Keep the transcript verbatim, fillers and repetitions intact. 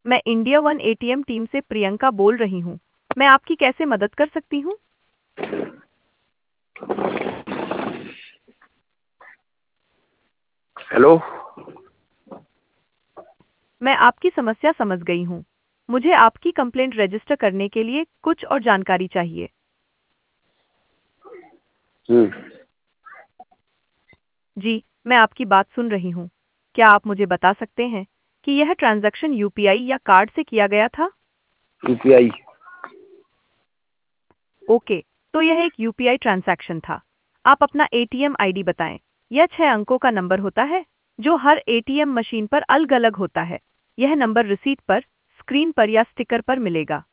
मैं India one ATM team से प्रियंका बोल रही हूँ। मैं आपकी कैसे मदद कर सकती हूँ? हेलो। मैं आपकी समस्या समझ गई हूँ। मुझे आपकी कंप्लेंट रजिस्टर करने के लिए कुछ और जानकारी चाहिए। हम्म। जी, मैं आपकी बात सुन रही हूँ। क्या आप मुझे बता सकते हैं कि यह ट्रांज़ैक्शन यूपीआई या कार्ड से किया गया था? यूपीआई। ओके, तो यह एक यूपीआई ट्रांजैक्शन था। आप अपना एटीएम आईडी बताएं। यह छह अंकों का नंबर होता है, जो हर एटीएम मशीन पर अलग-अलग होता है। यह नंबर रिसीट पर, स्क्रीन पर या स्टिकर पर मिलेगा।